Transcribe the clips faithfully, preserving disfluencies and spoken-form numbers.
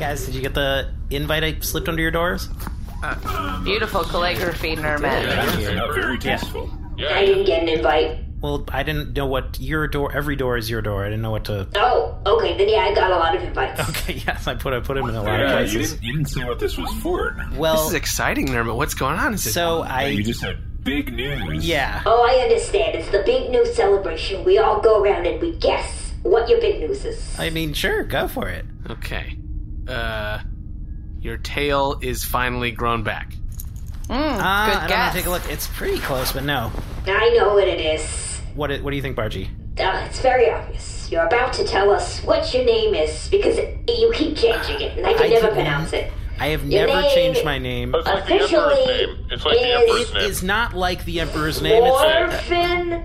guys, did you get the invite I slipped under your doors? Uh, Beautiful calligraphy, Nerman. Yeah, very tasteful. Yeah. I didn't get an invite. Well, I didn't know what your door. Every door is your door. I didn't know what to. Oh, okay. Then yeah, I got a lot of invites. Okay, yes, I put I put him in a lot yeah, of places. You didn't, you didn't say what this was for. Well, this is exciting, Nerman. What's going on? Is it? So I. You just had big news. Yeah. Oh, I understand. It's the big news celebration. We all go around and we guess what your big news is. I mean, sure, go for it. Okay. Uh, your tail is finally grown back. uh, Mm, good I don't guess. know, take a look. It's pretty close, but no. I know what it is. What What do you think, Bargy? Uh, it's very obvious. You're about to tell us what your name is because it, you keep changing it, and I can I never can- pronounce it. I have Your never name changed my name. It's like the Officially Emperor's name. It's like the is- Emperor's name. It's not like the Emperor's name. It's Morphin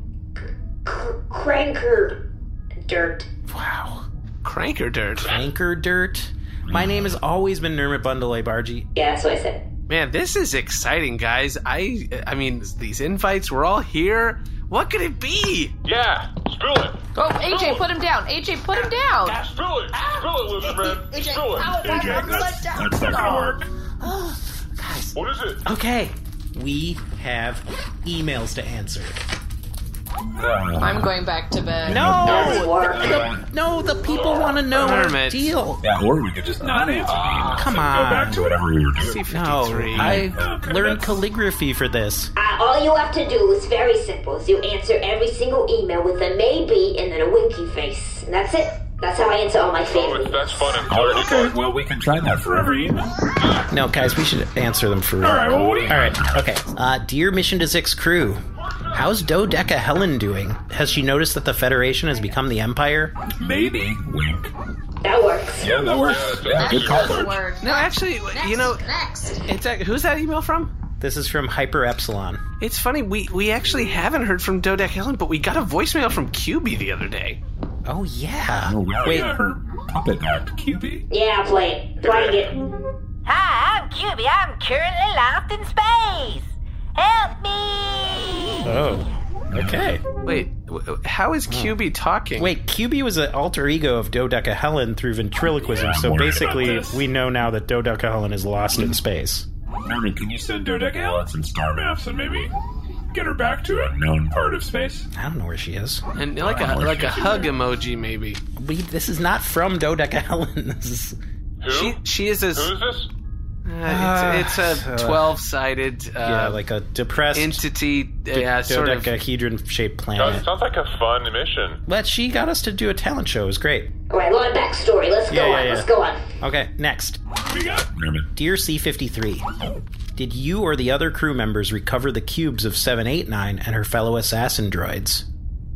Cranker Dirt. wow. Cranker dirt. Anchor dirt. My name has always been Nermit Bundle, Bargy. Yeah, that's what I said. Man, this is exciting, guys. I, I mean, these invites, we're all here. What could it be? Yeah, spill it. Oh, A J, put him down. A J, put him down. Spill it. Spill it, loser man. Spill it. A J, that's, that's not gonna work. Guys. What is it? Okay. We have emails to answer. I'm going back to bed. No! That's work. The, no, the people want to know our Nermit. deal. Yeah, or we could just not answer the email. Come Go on. back to whatever we were doing. C No, fifty-three. I Okay, learned that's- calligraphy for this. Uh, all you have to do is very simple. Is you answer every single email with a maybe and then a winky face. And that's it. That's how I answer all my Oh, family. that's fun and Oh, clever. okay, well, we can try that for every email. No, guys, we should answer them for real. All right, well, what do you... All right, okay. Uh, dear Mission to Six crew, how's Dodeca Helen doing? Has she noticed that the Federation has become the Empire? Maybe. Wink. That works. Yeah, that works. Yeah, good call, George. Word. No, actually, Next, you know, Next. it's a, who's that email from? This is from Hyper Epsilon. It's funny, we, we actually haven't heard from Dodec Helen, but we got a voicemail from Q B the other day. Oh, yeah. Oh, wow, Wait, yeah, her puppet act, Q B. Yeah, I'll play it. Playing it. Hi, I'm Q B. I'm currently lost in space. Help me! oh, okay. Wait, w- how is Q B talking? Wait, Q B was an alter ego of Dodeca Helen through ventriloquism, Yeah, I'm so worried basically about this. we know now that Dodeca Helen is lost in space. Norman, can you send Dodeca Helen some star maps and maybe get her back to a known part of space? I don't know where she is. And like a like a hug emoji, maybe. We, this is not from Dodeca Helen. This is... Who? She she is a Who is this? uh, it's, it's a Uh, twelve-sided uh, yeah, like a depressed entity. Uh, yeah, sort of. dodecahedron-shaped Sounds, planet. sounds like a fun mission. But she got us to do a talent show. It was great. All right, a lot of backstory. Let's go Yeah, yeah, on. yeah. Let's go on. Okay, next. What we got? Norman. Dear C fifty-three, did you or the other crew members recover the cubes of seven eight nine and her fellow assassin droids?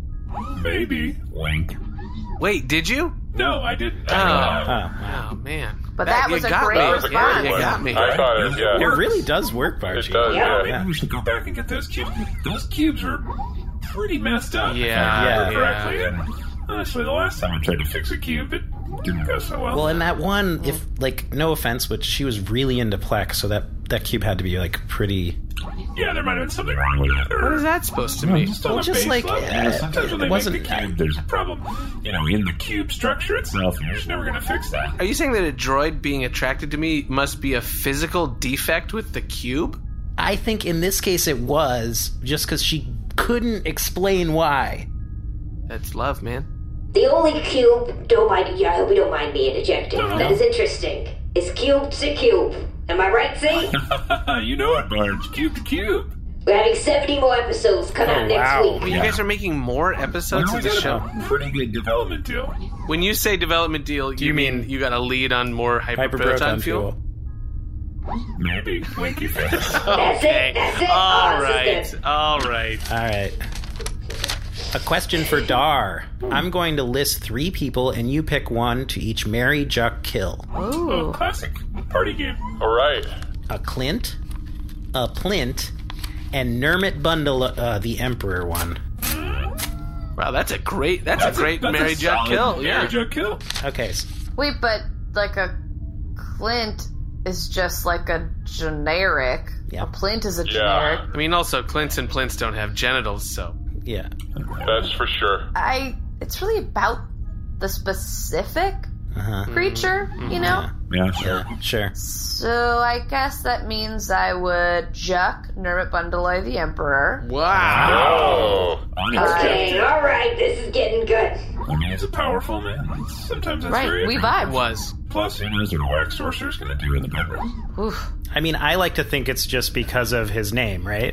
Maybe. Wink. Wait, did you? No, I didn't. Oh, Oh, oh man! But that you was a got great me. That was a response. great Yeah, you one. got me. I thought it, yeah. it really does work, Bargy. It does, Yeah. yeah. Maybe we should go back and get those cubes. Those cubes were pretty messed up. Yeah, if I remember yeah. correctly. And honestly, the last time I tried to fix a cube, it didn't go so well. Well, in that one, if, like, no offense, but she was really into Plex, so that, that cube had to be, like, pretty... yeah, there might have been something wrong with it. What is that supposed to No, mean? just on Well, a just base like, level. uh, You know, sometimes when it they wasn't- make the cube, there's a problem, you know, in the cube structure itself, and you're just never going to fix that. Are you saying that a droid being attracted to me must be a physical defect with the cube? I think in this case it was, just because she couldn't explain why. That's love, man. The only cube, don't mind, yeah, I hope you don't mind me interjecting, No, no, that no. is interesting, is cube to cube. Am I right, see? You know it, Barge. Cube to cube. We're having seventy more episodes come Oh, out next wow. week. You guys are making more episodes Well, of we the got show. a pretty good development deal. When you say development deal, you, you mean, mean you got a lead on more hyperproton Hyperproton fuel? fuel. Maybe. Winky face. That's Okay. it, that's it. All Oh, this is right. good. All right. All right. A question for Dar. I'm going to list three people, and you pick one to each marry, Juck, kill. Oh, classic party game. All right. A Clint, a Plint, and Nermit Bundle, uh, the Emperor one. Wow, that's a great. That's, That's a great that's Mary a Juck solid kill. Mary Yeah. Juck kill. Okay. s- Wait, but like a Clint is just like a generic. Yeah. A Plint is a Yeah. generic. I mean, also Clints and Plints don't have genitals, so Yeah. That's for sure. I. It's really about the specific. Uh-huh. creature, you know? Yeah, sure. Yeah, sure. So I guess that means I would Juck Nermit Bundaloy the Emperor. Wow. Oh. Okay, alright, this is getting good. I mean, he's a powerful man. Sometimes that's Right, very we apparent. vibe. Was. Plus, who knows what a wax sorcerer's going to do in the bedroom? Oof. I mean, I like to think it's just because of his name, right?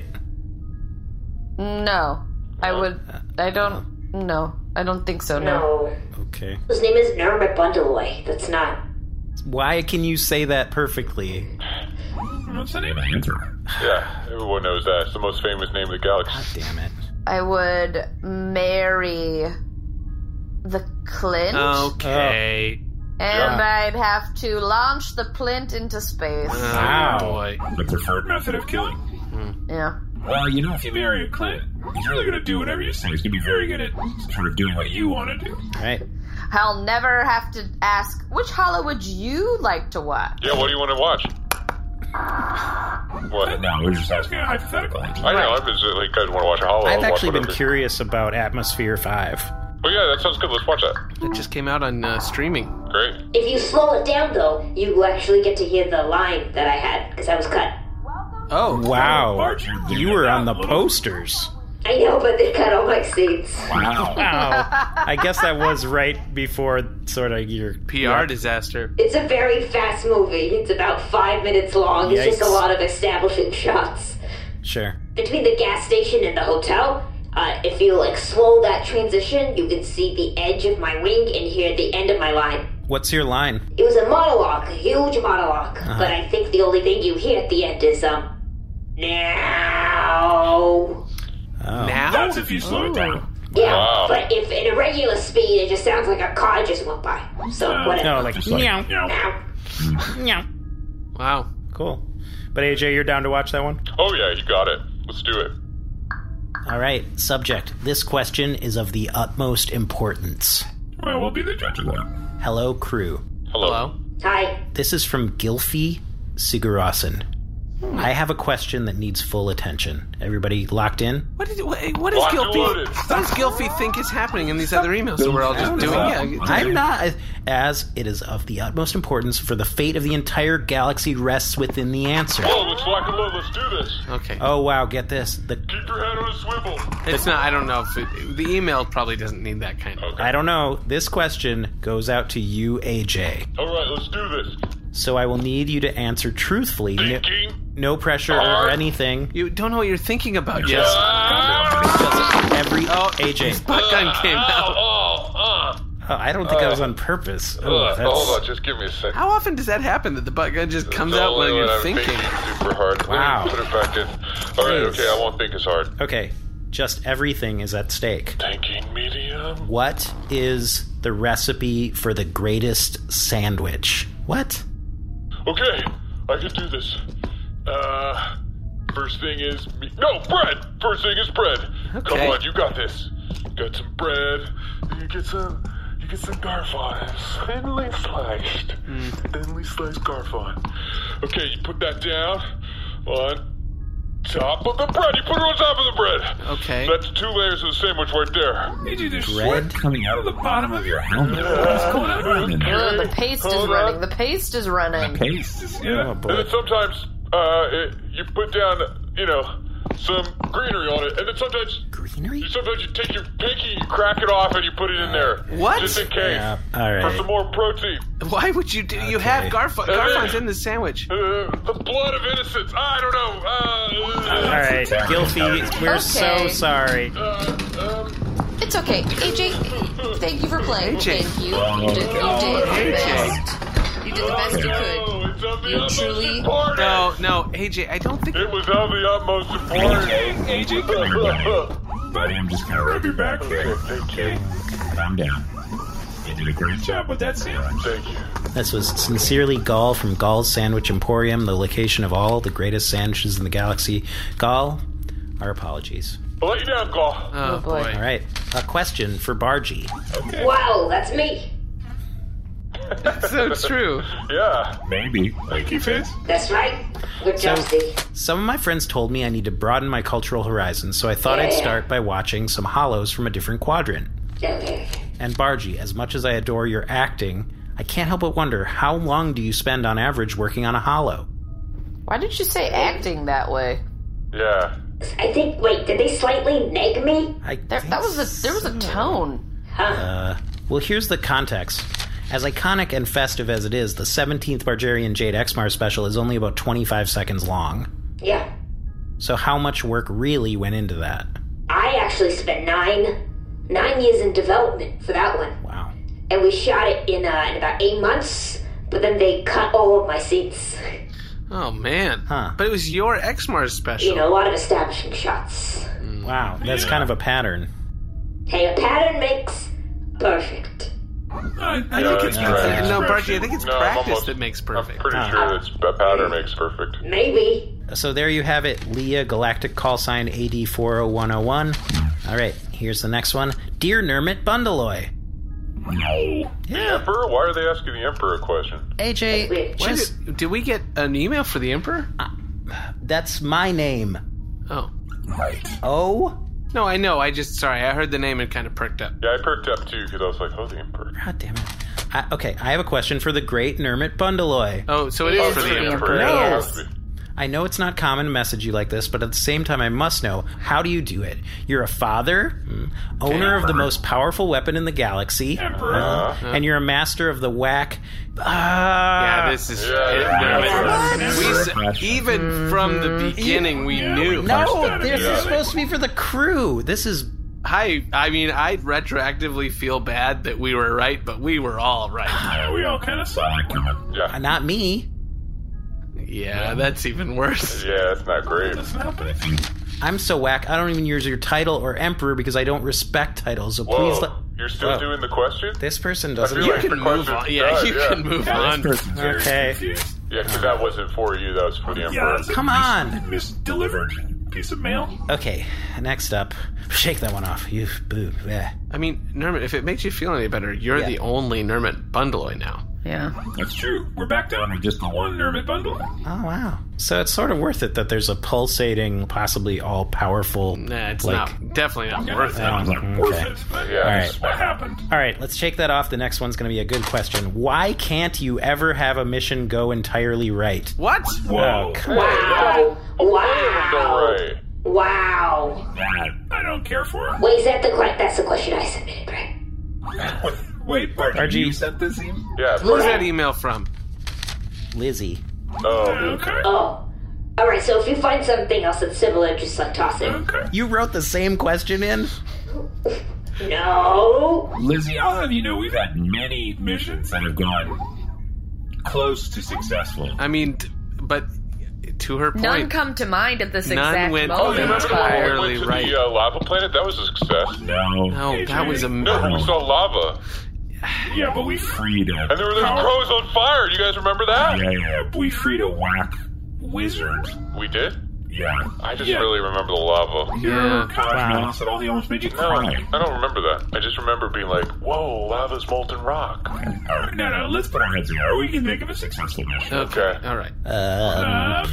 No. I would... I don't... No. I don't think so, no. No. Okay. His name is Nermit Bundaloy. That's not. Why can you say that perfectly? What's the name of the emperor? Yeah, everyone knows that. It's the most famous name in the galaxy. God damn it. I would marry the Clint. Okay. And I'd have to launch the Plint into space. Oh, Wow. boy. The preferred method of killing. Yeah. Well, you know, if you marry a Clint, he's really going to do whatever you say. He's going to be very good at sort of doing what you want to do. Right. I'll never have to ask, which hollow would you like to watch? Yeah, what do you want to watch? What? No, we're just asking a hypothetical. I know, I'm just like, guys want to watch a Hollow. I've I'll watch actually been whatever. curious about Atmosphere five. Oh yeah, that sounds good. Let's watch that. It just came out on uh, streaming. Great. If you slow it down, though, you actually get to hear the line that I had, because I was cut. Oh. Wow. Bart, you're doing You it were now, on the little- posters. I know, but they cut all my scenes. Wow. Wow. I guess that was right before sort of your P R disaster. It's a very fast movie. It's about five minutes long. It's just a Yikes. lot of establishing shots. Sure. Between the gas station and the hotel, uh, if you like slow that transition, you can see the edge of my wing and hear the end of my line. What's your line? It was a monologue, a huge monologue, but I think the only thing you hear at the end is, um, now. Oh. Now? That's if you slow it down. Yeah, Wow. but if in a regular speed, it just sounds like a car just went by. So, whatever. No, like, Just like, meow, you know, Now. meow. Wow. Cool. But A J, you're down to watch that one? Oh yeah, you got it. Let's do it. All right. Subject. This question is of the utmost importance. well, we'll be the judge of that. Hello, crew. Hello. Hello? Hi. This is from Gilfie Sigurasen. I have a question that needs full attention. Everybody locked in? What, did, what, what is Locked and Gilfy? loaded. What does Gilfy think is happening in these other emails that we're all just doing? Yeah. I'm not, as it is of the utmost importance for the fate of the entire galaxy rests within the answer. Whoa, let's lock and load. Let's do this. Okay. Oh, wow, get this. The Keep your head on a swivel. It's not. I don't know if it, the email probably doesn't need that kind of. Okay. I don't know. This question goes out to you, A J. All right, let's do this. So I will need you to answer truthfully. No, Thinking. no pressure or Hard. anything. You don't know what you're thinking about yet. Ah! Every Oh, A J. Butt gun came Oh, out. oh, uh, Oh, I don't think that was on purpose. Oh, uh, that's, hold on, just give me a second. How often does that happen that the butt gun just comes It's out only when you're I'm thinking? super hard. Let me Wow. Put it back in. All right, Please. okay, I won't think as hard. Okay, just everything is at stake. Thinking medium. What is the recipe for the greatest sandwich? What? Okay, I can do this. Uh, first thing is me- no bread. First thing is bread. Come Okay. on, you got this. Got some bread. You get some. You get some garfon, thinly sliced. Thinly sliced garfon. Okay, you put that down on top of the bread. You put it on top of the bread. Okay. That's two layers of the sandwich right there. Did you just Bread? sweat coming out of the bottom of your helmet? What's going on in there? Ugh, the paste is Hold running. on. The paste is running. Paste. Oh, Yeah. And boy. then sometimes uh, it, you put down, you know, some greenery on it, and then sometimes Greenery? you sometimes you take your pinky, you crack it off, and you put it in there. What? Just in case. Yeah, all For right. some more protein. Why would you do? You Okay. have Garf- Garfon's in the sandwich. Uh, the blood of innocence. I don't know. Uh, All right, Gilfie, we're so Okay. sorry. Uh, um, It's okay. A J, thank you for playing. A J. Thank you. You did, you did the best. You did the best you could. oh, it's of the You utmost truly- importance. No, no, A J, I don't think. It was of the utmost importance. A J, come here, buddy. Buddy, I'm just gonna rub your back here. Thank you. Calm down. You did a great job with that sandwich. Thank you. This was sincerely Gall from Gall's Sandwich Emporium, the location of all the greatest sandwiches in the galaxy. Gall, our apologies. I'll let you down, Gaul. Oh, boy. boy. All right, a question for Bargy. Wow, that's me. So true. Yeah. Maybe. Thank you, Fizz. That's right. Good job, So- Steve. Some of my friends told me I need to broaden my cultural horizons, so I thought I'd Yeah. start by watching some hollows from a different quadrant. Okay. And Bargy, as much as I adore your acting, I can't help but wonder, how long do you spend on average working on a holo? Why did you say acting that way? Yeah. I think, wait, did they slightly neg me? I There, think that was a there was a tone. Uh, well, here's the context. As iconic and festive as it is, the seventeenth Bargerian Jade Exmar special is only about twenty-five seconds long. Yeah. So how much work really went into that? I actually spent nine, nine years in development for that one. Wow. And we shot it in, uh, in about eight months, but then they cut all of my scenes. Oh, man. Huh. But it was your X-Mars special. You know, a lot of establishing shots. Wow, that's Yeah. kind of a pattern. Hey, a pattern makes perfect. I, I Yeah, think it's that's practice. right. No, Bargy, I think it's No, I'm practice almost- that makes I'm perfect. pretty Ah. sure that's a pattern makes perfect. Maybe. So there you have it, Leah, galactic call sign A D four oh one oh one. All right, here's the next one. Dear Nermit Bundaloy. No. The Emperor? Why are they asking the Emperor a question? A J, Wait, Why just, did, did we get an email for the Emperor? that's my name. Oh. Right. Oh? No, I know. I just, sorry, I heard the name and kind of perked up. Yeah, I perked up too because I was like, oh, the Emperor. God damn it. I, okay, I have a question for the great Nermit Bundaloy. Oh, so it is Oh, for it's the for the Emperor. Emperor. No. Yeah, it has to be. I know it's not common to message you like this, but at the same time, I must know, how do you do it? You're a father, mm, owner of the most powerful weapon in the galaxy, Emperor. uh, and you're a master of the whack. Ah, Yeah, this is Yeah, it, yeah. Nermit. We s- even from the beginning, we Yeah, knew. we- no, this Yeah. is supposed to be for the crew. This is I, I mean, I retroactively feel bad that we were right, but we were all right. Yeah, we all kind of saw it coming. Yeah. not me. Yeah, that's even worse. Yeah, that's not great. Doesn't help anything. I'm so whack. I don't even use your title or emperor because I don't respect titles. So Whoa, please let. you're still Whoa. doing the question? This person I doesn't. feel You like can the move question's on. Yeah, done, you yeah. can move Yeah, on. this person's very Okay. confused. Yeah, because that wasn't for you, that was for the Yeah, Emperor. that's a Come mis- on. Misdelivered piece of mail. Okay, next up. Shake that one off. You boo. Yeah. I mean, Nermit, if it makes you feel any better, you're Yeah. the only Nermit Bundaloy now. Yeah. That's true. We're back down to just the one Nermit bundle. Oh wow. So it's sort of worth it that there's a pulsating, possibly all powerful. Nah, it's like, not. Definitely not Yeah, worth that it. sounds like Okay. worth it. But Yeah. All right. that's what happened. All right, let's shake that off. The next one's going to be a good question. Why can't you ever have a mission go entirely right? What? Whoa. Wow. Go Wow. right. Wow. That I don't care for. Wait, is that the que- that's the question I submitted, right? Wait, Bart, R G. you sent this email? Yeah, Who's that email from? Lizzie. Oh, Okay. Oh. Alright, so if you find something else that's similar, just like toss it. Okay. You wrote the same question in? No. Lizzie, I'll have you know we've had many missions that have gone close to successful. I mean, t- but to her point, None come to mind at this None exact went- moment. Oh, remember the one we entirely went to right. the uh, lava planet? That was a success. No. no, that was a No, we saw lava. Yeah, but we And freed a. there were those crows on fire. You guys remember that? Yeah, yeah. We freed a whack wizard. We did? Yeah. I just Yeah. really remember the lava. Your Yeah. cosmonauts that all they almost made you No, cry. I don't remember that. I just remember being like, whoa, lava's molten rock. All right, no, no, let's put our heads together. We can think of a successful mission. Okay, Okay. all right. Um, Uh,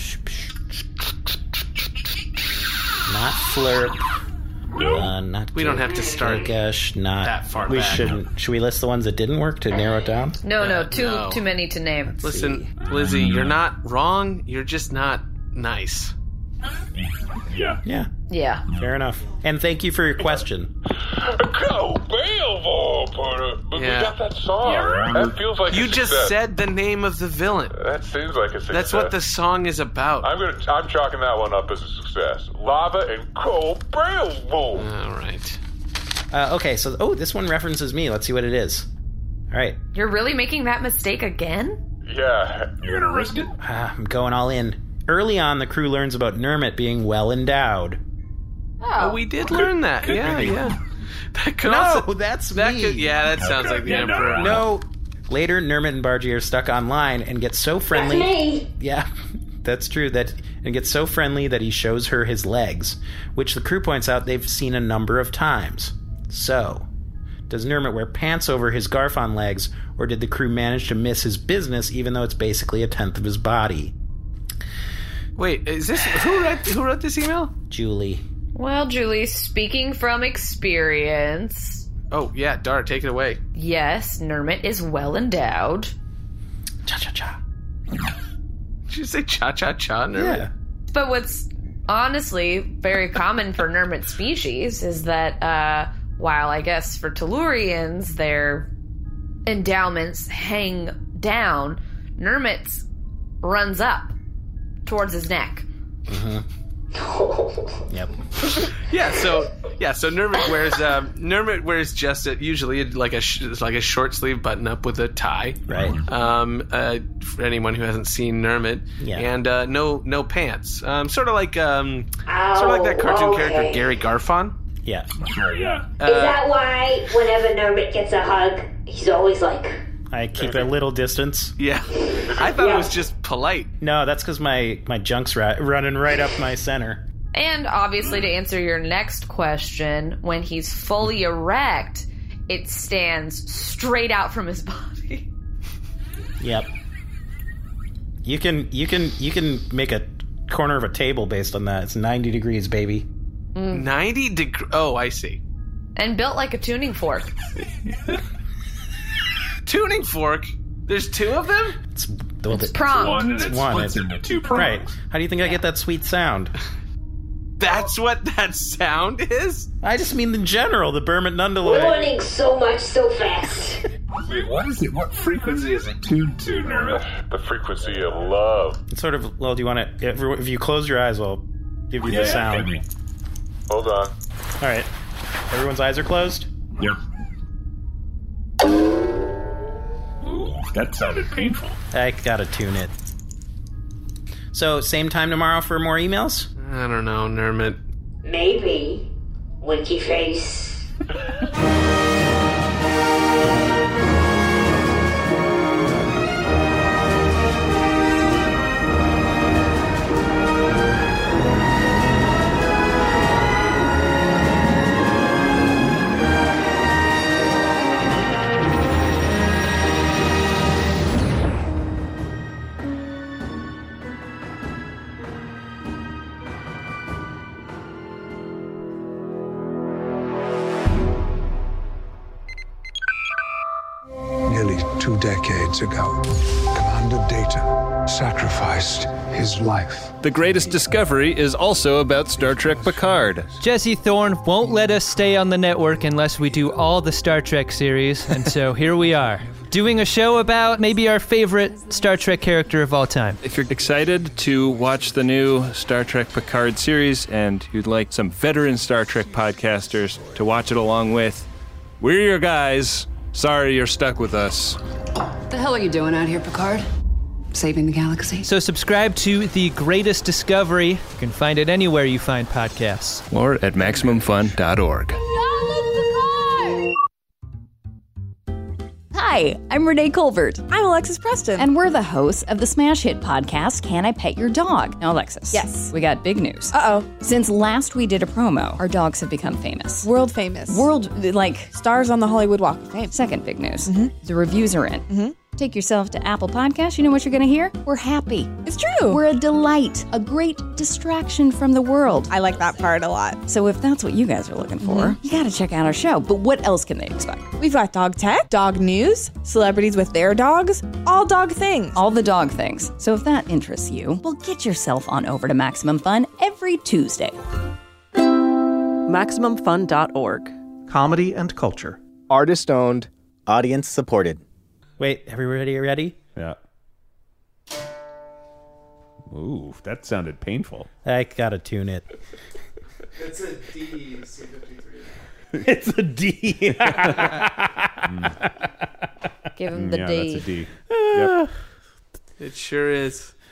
not Flurp. no. Uh, not We don't have to start Gush, not that far We back. shouldn't. Should we list the ones that didn't work to narrow it down? No, no, Uh, too no. too many to name. Listen, Lizzie, you're not wrong. You're just not nice. Yeah. Yeah, Yeah. fair enough. And thank you for your question. Go, Beelzebub! But Yeah. we got that song. Yeah. That feels like You a just success. said the name of the villain. That seems like a success. That's what the song is about. I'm gonna. I'm chalking that one up as a success. Lava and coal Beelzebub. All right. Uh, okay, so oh, this one references me. Let's see what it is. All right, You're really making that mistake again? Yeah. You're gonna risk it? uh, I'm going all in. Early on, the crew learns about Nermit being well endowed. Oh, Oh, we did learn that. could Yeah, be. yeah. That could No, also. that's That me. could. Yeah, that sounds Okay, like the yeah, no, Emperor. no, No. Later, Nermit and Bargy are stuck online and get so That's friendly. me. Yeah, that's true. That and gets so friendly that he shows her his legs, which the crew points out they've seen a number of times. So, does Nermit wear pants over his Garfon legs, or did the crew manage to miss his business, even though it's basically a tenth of his body? Wait, is this who wrote who wrote this email? Julie. Well, Julie, speaking from experience. Oh, yeah, Dart, take it away. Yes, Nermit is well endowed. Cha-cha-cha. Did you say cha-cha-cha, Nermit? Yeah. But what's honestly very common for Nermit species is that uh, while I guess for Tellurians their endowments hang down, Nermit's runs up towards his neck. Mm-hmm. Yep. Yeah, so yeah, so Nermit wears um, Nermit wears just a, usually like a sh- like a short sleeve button up with a tie. Right. Um, uh, for anyone who hasn't seen Nermit, Yeah. and uh, no no pants. Um, sort of like um, Oh, sort of like that cartoon okay. character Gary Garfon. Yeah. Sure, yeah. Uh, Is that why whenever Nermit gets a hug, he's always like, I keep a little distance. Yeah, I thought Yeah. it was just polite. No, that's because my, my junk's ra- running right up my center. And obviously, to answer your next question, when he's fully erect, it stands straight out from his body. Yep. You can you can you can make a corner of a table based on that. It's ninety degrees, baby. Ninety degree. Oh, I see. And built like a tuning fork. Tuning fork. There's two of them. It's, well, It's the- pronged. One, and it One, splits it's- into two prongs. right. How do you think I get that sweet sound? That's what that sound is. I just mean in general, the Bermit Nundaloi. learning so much so fast. Wait, what is it? What frequency is it tuned to, Nermit? The frequency of love. It's sort of, well, do you want to, if, if you close your eyes, I'll give you the Yeah, sound. hit me. Hold on. All right. Everyone's eyes are closed? Yep. Ooh, that sounded painful. I gotta tune it. So, same time tomorrow for more emails? I don't know, Nermit. Maybe. Winky face. Nearly two decades ago, Commander Data sacrificed his life. The Greatest Discovery is also about Star Trek Picard. Jesse Thorne won't let us stay on the network unless we do all the Star Trek series, and so here we are, doing a show about maybe our favorite Star Trek character of all time. If you're excited to watch the new Star Trek Picard series and you'd like some veteran Star Trek podcasters to watch it along with, we're your guys. Sorry you're stuck with us. What the hell are you doing out here, Picard? Saving the galaxy? So subscribe to The Greatest Discovery. You can find it anywhere you find podcasts. Or at Maximum Fun dot org. Hi, I'm Renee Colbert. I'm Alexis Preston. And we're the hosts of the smash hit podcast, Can I Pet Your Dog? Now, Alexis. Yes. We got big news. Uh-oh. Since last we did a promo, our dogs have become famous. World famous. World, like... Stars on the Hollywood Walk of Fame. Second big news. Mm-hmm. The reviews are in. Mm-hmm. Take yourself to Apple Podcasts. You know what you're going to hear? We're happy. It's true. We're a delight. A great distraction from the world. I like that part a lot. So if that's what you guys are looking for, Mm-hmm. you got to check out our show. But what else can they expect? We've got dog tech, dog news, celebrities with their dogs, all dog things. All the dog things. So if that interests you, well, get yourself on over to Maximum Fun every Tuesday. Maximum Fun dot org. Comedy and culture. Artist owned, audience supported. Wait, everybody ready? Yeah. Ooh, that sounded painful. I gotta tune it. It's a D C fifty-three. It's a D. Give him the yeah, D. that's a D. Yep. It sure is.